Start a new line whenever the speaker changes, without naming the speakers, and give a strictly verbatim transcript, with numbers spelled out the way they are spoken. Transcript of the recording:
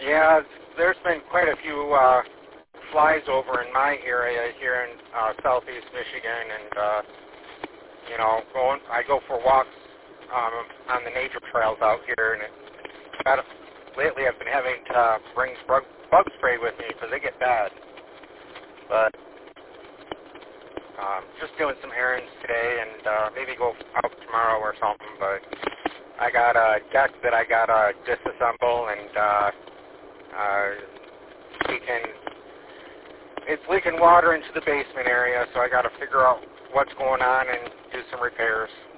Yeah, there's been quite a few uh, flies over in my area here in uh, southeast Michigan, and uh, you know, going. I go for walks um, on the nature trails out here, and it, got, lately I've been having to uh, bring bug, bug spray with me because they get bad. But um, just doing some errands today, and uh, maybe go out tomorrow or something. But I got a deck that I got to disassemble, and uh, uh, leaking. It's leaking water into the basement area, so I got to figure out what's going on and do some repairs.